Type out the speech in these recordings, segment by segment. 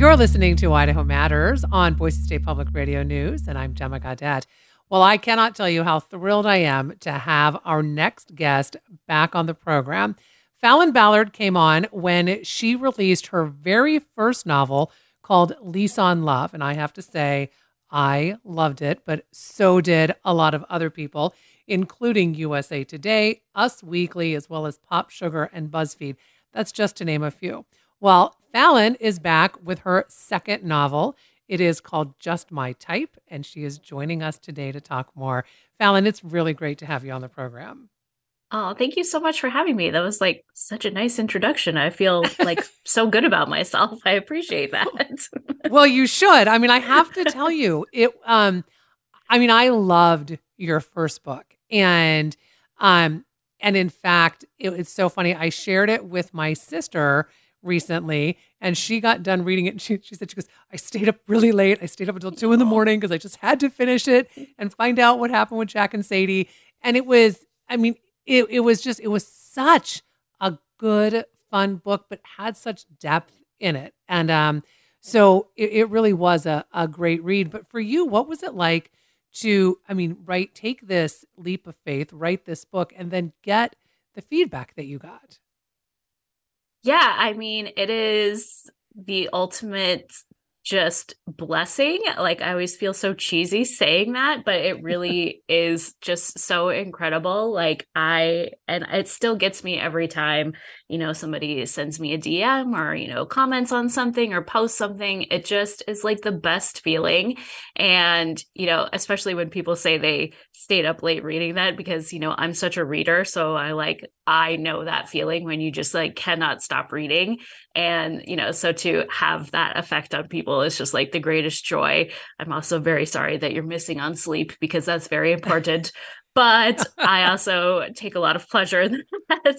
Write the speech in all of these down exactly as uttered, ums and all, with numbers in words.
You're listening to Idaho Matters on Boise State Public Radio News, and I'm Gemma Gaudette. Well, I cannot tell you how thrilled I am to have our next guest back on the program. Falon Ballard came on when she released her very first novel called Lease on Love, and I have to say, I loved it, but so did a lot of other people, including U S A Today, Us Weekly, as well as Pop Sugar and BuzzFeed. That's just to name a few. Well, Falon is back with her second novel. It is called Just My Type, and she is joining us today to talk more. Falon, it's really great to have you on the program. Oh, thank you so much for having me. That was like such a nice introduction. I feel like so good about myself. I appreciate that. Well, you should. I mean, I have to tell you, it um I mean, I loved your first book. And um and in fact, it, it's so funny. I shared it with my sister recently, and she got done reading it. And she, she said, she goes, I stayed up really late. I stayed up until two in the morning because I just had to finish it and find out what happened with Jack and Sadie. And it was, I mean, it, it was just, it was such a good, fun book, but had such depth in it. And um, so it, it really was a, a great read. But for you, what was it like to, I mean, write, take this leap of faith, write this book, and then get the feedback that you got? Yeah, I mean, it is the ultimate just blessing. Like, I always feel so cheesy saying that, but it really is just so incredible. Like, I, and it still gets me every time, you know, somebody sends me a D M or, you know, comments on something or posts something. It just is like the best feeling. And, you know, especially when people say they stayed up late reading that, because, you know, I'm such a reader. So I like, I know that feeling when you just like cannot stop reading. And, you know, so to have that effect on people is just like the greatest joy. I'm also very sorry that you're missing on sleep because that's very important. But I also take a lot of pleasure in that.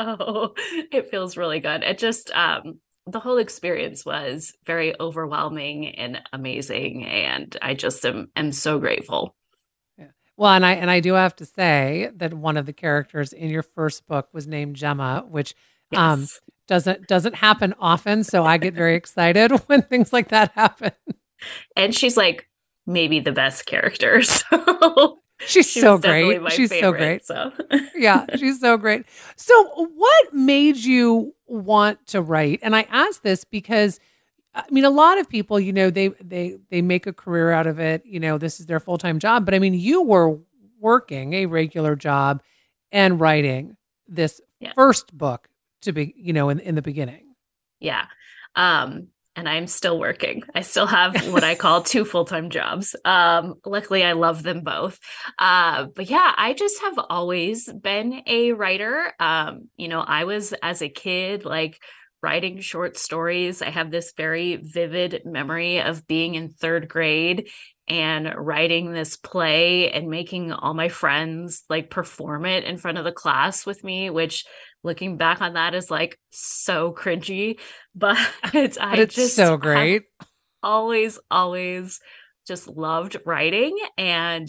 So it feels really good. It just, um, the whole experience was very overwhelming and amazing. And I just am, am so grateful. Yeah. Well, and I and I do have to say that one of the characters in your first book was named Gemma, which um, Yes. doesn't doesn't happen often. So I get very excited when things like that happen. And she's like maybe the best character. So She's she so was definitely great. my She's so favorite. great. So Yeah, she's so great. So what made you want to write? And I ask this because I mean, a lot of people, you know, they they they make a career out of it. You know, this is their full-time job. But I mean, you were working a regular job and writing this yeah. first book to be, you know, in, in the beginning. Yeah. Um, and I'm still working. I still have what I call two full-time jobs. Um, luckily I love them both. Uh, but yeah, I just have always been a writer. Um, you know, I was as a kid, like writing short stories. I have this very vivid memory of being in third grade and writing this play and making all my friends like perform it in front of the class with me, which looking back on that is like so cringy, but it's, But I it's just so have great. always, always just loved writing. And,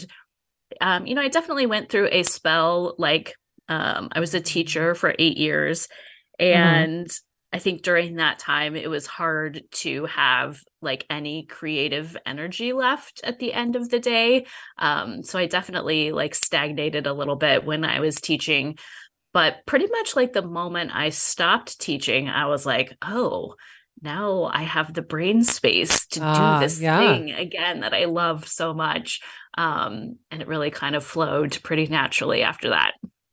um, you know, I definitely went through a spell, like, um, I was a teacher for eight years. Mm-hmm. And I think during that time, it was hard to have like any creative energy left at the end of the day. Um, so I definitely like stagnated a little bit when I was teaching. But pretty much like the moment I stopped teaching, I was like, oh, now I have the brain space to do Ah, this yeah. thing again that I love so much. Um, and it really kind of flowed pretty naturally after that.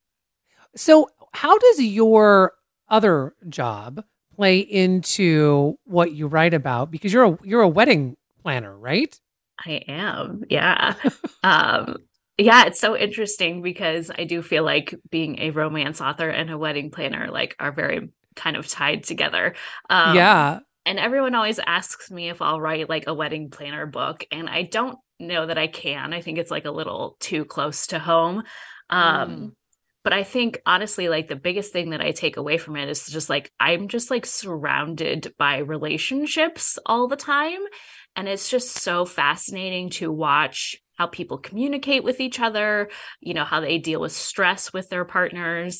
So how does your other job play into what you write about? Because you're a you're a wedding planner, right? I am. Yeah. Um, yeah, it's so interesting because I do feel like being a romance author and a wedding planner like are very kind of tied together. Um, Yeah. and everyone always asks me if I'll write like a wedding planner book, and I don't know that I can. I think it's like a little too close to home. Mm. Um, but I think honestly, like the biggest thing that I take away from it is just like I'm just like surrounded by relationships all the time. And it's just so fascinating to watch how people communicate with each other, you know, how they deal with stress with their partners.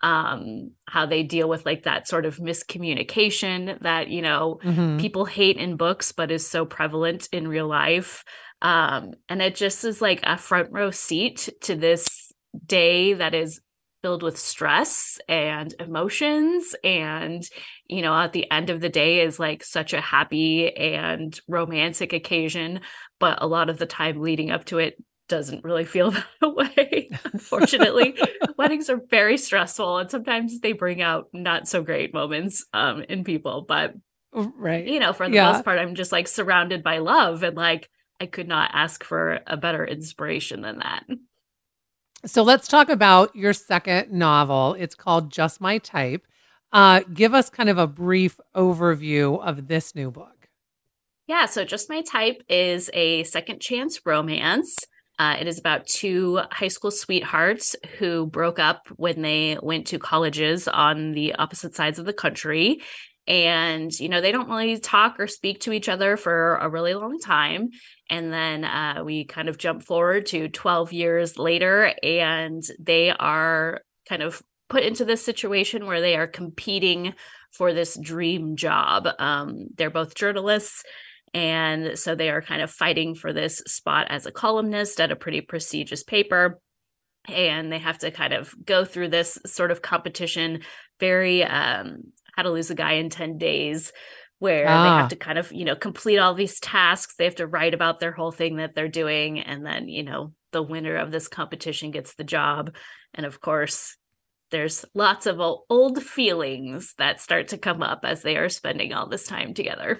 um, how they deal with like that sort of miscommunication that, you know, Mm-hmm. people hate in books, but is so prevalent in real life. Um, and it just is like a front row seat to this day that is filled with stress and emotions. And, you know, at the end of the day is like such a happy and romantic occasion. But a lot of the time leading up to it doesn't really feel that way. Unfortunately, weddings are very stressful and sometimes they bring out not so great moments um, in people. But, Right. you know, for the Yeah. most part, I'm just like surrounded by love, and like I could not ask for a better inspiration than that. So let's talk about your second novel. It's called Just My Type. Uh, give us kind of a brief overview of this new book. Yeah, so Just My Type is a second chance romance. Uh, it is about two high school sweethearts who broke up when they went to colleges on the opposite sides of the country. And, you know, they don't really talk or speak to each other for a really long time. And then uh, we kind of jump forward to twelve years later, and they are kind of put into this situation where they are competing for this dream job. Um, they're both journalists. And so they are kind of fighting for this spot as a columnist at a pretty prestigious paper. And they have to kind of go through this sort of competition, very um, How to Lose a Guy in ten days, where ah. they have to kind of, you know, complete all these tasks. They have to write about their whole thing that they're doing. And then, you know, the winner of this competition gets the job. And of course, there's lots of old feelings that start to come up as they are spending all this time together.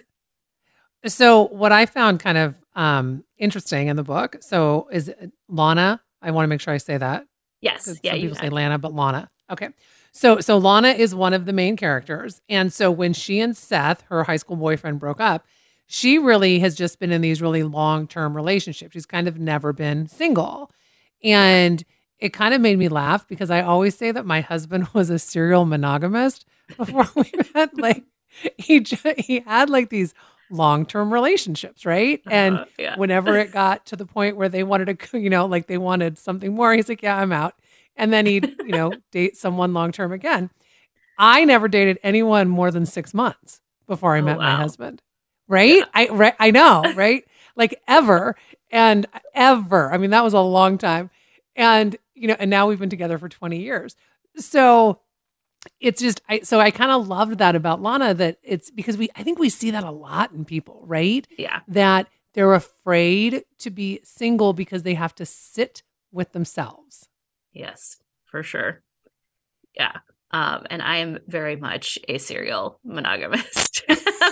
So what I found kind of um, interesting in the book, so is Lana, I want to make sure I say that. Yes. Yeah. Some people can. say Lana, but Lana. Okay. So, so Lana is one of the main characters. And so when she and Seth, her high school boyfriend, broke up, she really has just been in these really long-term relationships. She's kind of never been single. And it kind of made me laugh because I always say that my husband was a serial monogamist before we met. Like he, just, he had like these long-term relationships, right? And uh, yeah. whenever it got to the point where they wanted to, you know, like they wanted something more, he's like, yeah, I'm out. And then he'd, you know, date someone long-term again. I never dated anyone more than six months before I oh, met wow. my husband. Right? Yeah. I, right, I know, right? Like ever and ever. I mean, that was a long time. And, you know, and now we've been together for twenty years. So it's just, I, so I kind of loved that about Lana, that it's because we, I think we see that a lot in people, right? Yeah. That they're afraid to be single because they have to sit with themselves. Yes, for sure. Yeah. Um, and I am very much a serial monogamist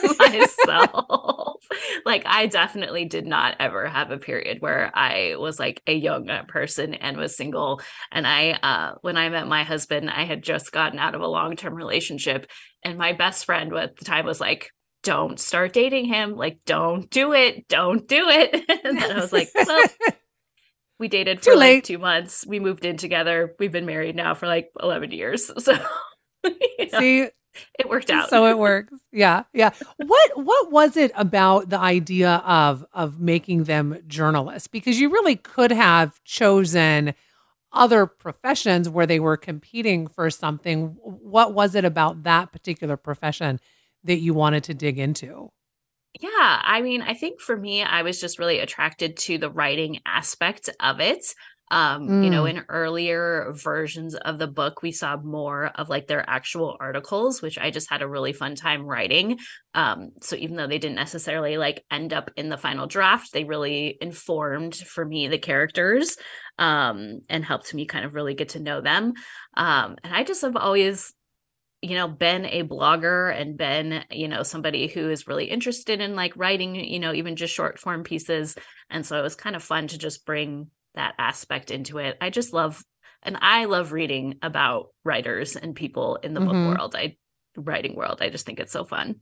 myself. Like, I definitely did not ever have a period where I was like a young person and was single. And I, uh, when I met my husband, I had just gotten out of a long-term relationship. And my best friend at the time was like, don't start dating him. Like, don't do it. Don't do it. And then I was like, well, we dated for Too late. like two months. We moved in together. We've been married now for like eleven years. So you know, see, it worked out. So it works. Yeah. Yeah. What, what was it about the idea of, of making them journalists? Because you really could have chosen other professions where they were competing for something. What was it about that particular profession that you wanted to dig into? Yeah, I mean, I think for me, I was just really attracted to the writing aspect of it. Um, mm. You know, in earlier versions of the book, we saw more of like their actual articles, which I just had a really fun time writing. Um, so even though they didn't necessarily like end up in the final draft, they really informed for me the characters um, and helped me kind of really get to know them. Um, and I just have always you know, been a blogger and been, you know, somebody who is really interested in like writing, you know, even just short form pieces. And so it was kind of fun to just bring that aspect into it. I just love, and I love reading about writers and people in the mm-hmm. book world, I writing world. I just think it's so fun.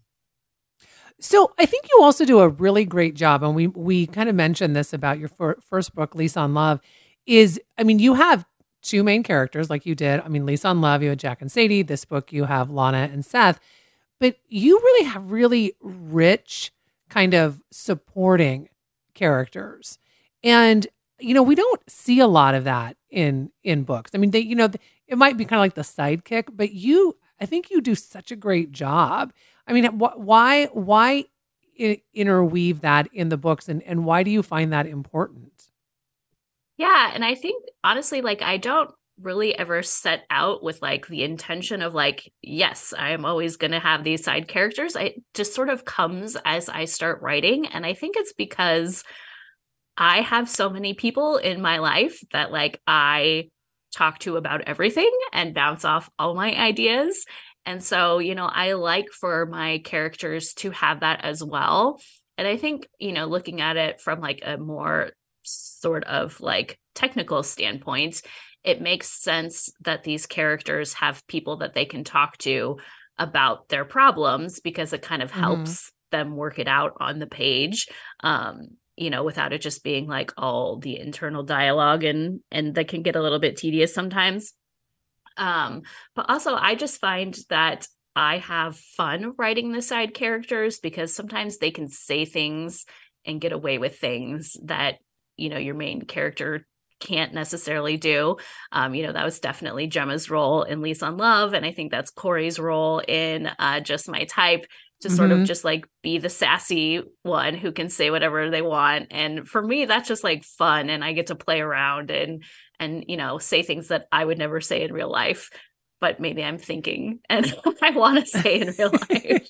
So I think you also do a really great job. And we, we kind of mentioned this about your fir- first book, Lease on Love, is, I mean, you have two main characters like you did. I mean, Lease on Love, you had Jack and Sadie. This book, you have Lana and Seth. But you really have really rich kind of supporting characters. And, you know, we don't see a lot of that in in books. I mean, they, you know, it might be kind of like the sidekick, but you, I think you do such a great job. I mean, wh- why, why I- interweave that in the books, and, and why do you find that important? Yeah. And I think honestly, like, I don't really ever set out with like the intention of like, yes, I am always going to have these side characters. It just sort of comes as I start writing. And I think it's because I have so many people in my life that like I talk to about everything and bounce off all my ideas. And so, you know, I like for my characters to have that as well. And I think, you know, looking at it from like a more sort of like technical standpoint, it makes sense that these characters have people that they can talk to about their problems, because it kind of Mm-hmm. helps them work it out on the page, um, you know, without it just being like all the internal dialogue, and and that can get a little bit tedious sometimes. Um, but also, I just find that I have fun writing the side characters, because sometimes they can say things and get away with things that, you know, your main character can't necessarily do. Um, you know, that was definitely Gemma's role in Lease on Love. And I think that's Corey's role in uh, Just My Type, to mm-hmm. sort of just like be the sassy one who can say whatever they want. And for me, that's just like fun. And I get to play around and, and, you know, say things that I would never say in real life, but maybe I'm thinking and I want to say in real life.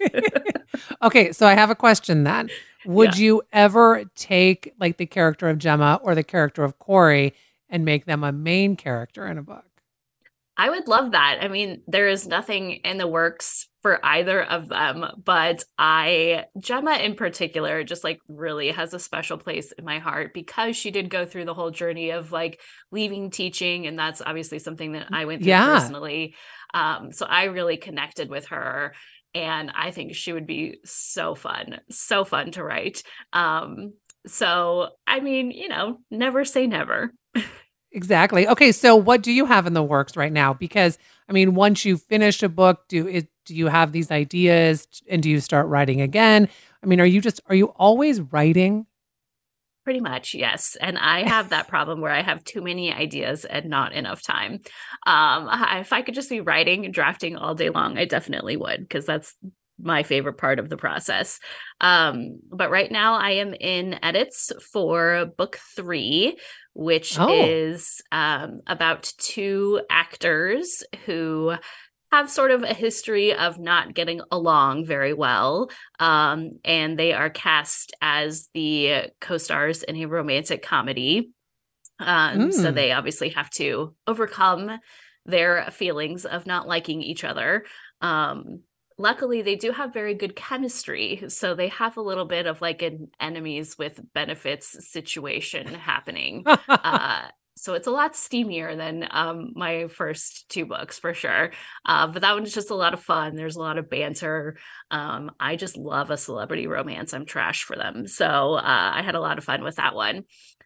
Okay. So I have a question then. Would Yeah. you ever take like the character of Gemma or the character of Corey and make them a main character in a book? I would love that. I mean, there is nothing in the works for either of them, but I, Gemma in particular, just like really has a special place in my heart, because she did go through the whole journey of like leaving teaching. And that's obviously something that I went through Yeah. personally. Um, so I really connected with her. And I think she would be so fun, so fun to write. Um, so, I mean, you know, never say never. Exactly. Okay. So what do you have in the works right now? Because, I mean, once you finish a book, do it, do you have these ideas and do you start writing again? I mean, are you just, are you always writing? Pretty much, yes. And I have that problem where I have too many ideas and not enough time. Um, I, if I could just be writing and drafting all day long, I definitely would, because that's my favorite part of the process. Um, but right now I am in edits for book three, which Oh. is um, about two actors who have sort of a history of not getting along very well. Um, and they are cast as the co-stars in a romantic comedy. Um, Mm. So they obviously have to overcome their feelings of not liking each other. Um, luckily, they do have very good chemistry. So they have a little bit of like an enemies with benefits situation happening. uh, So it's a lot steamier than um, my first two books, for sure. Uh, but that one's just a lot of fun. There's a lot of banter. Um, I just love a celebrity romance. I'm trash for them. So uh, I had a lot of fun with that one.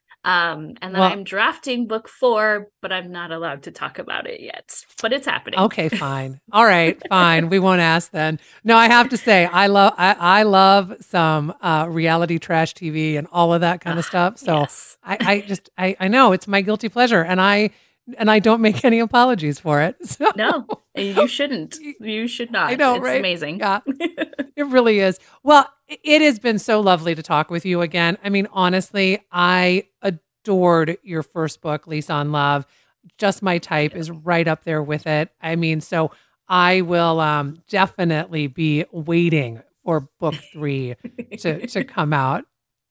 Um, and then Well- I'm drafting book four, but I'm not allowed to talk about it yet. But it's happening. Okay, fine. All right, fine. We won't ask then. No, I have to say, I love I, I love some uh, reality trash T V and all of that kind of stuff. So Yes. I, I just I, I know it's my guilty pleasure, and I and I don't make any apologies for it. So, No, you shouldn't. You should not. I know, it's right? amazing. Yeah, it really is. Well, it has been so lovely to talk with you again. I mean, honestly, I adored your first book, Lease on Love. Just My Type is right up there with it. I mean, so I will um, definitely be waiting for book three to, to come out.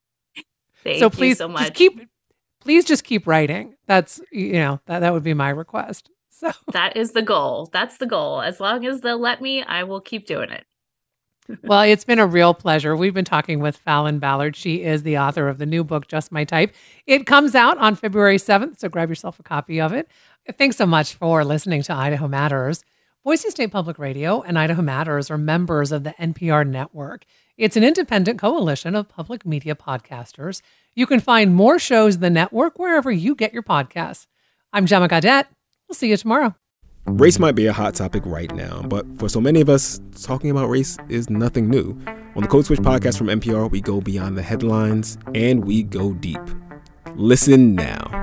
Thank so you please so much. just keep, please just keep writing. That's, you know, that, that would be my request. So That is the goal. That's the goal. As long as they'll let me, I will keep doing it. Well, it's been a real pleasure. We've been talking with Fallon Ballard. She is the author of the new book, Just My Type. It comes out on February seventh, so grab yourself a copy of it. Thanks so much for listening to Idaho Matters. Boise State Public Radio and Idaho Matters are members of the N P R network. It's an independent coalition of public media podcasters. You can find more shows in the network wherever you get your podcasts. I'm Gemma Gaudette. We'll see you tomorrow. Race might be a hot topic right now, but for so many of us, talking about race is nothing new. On the Code Switch podcast from N P R, we go beyond the headlines and we go deep. Listen now.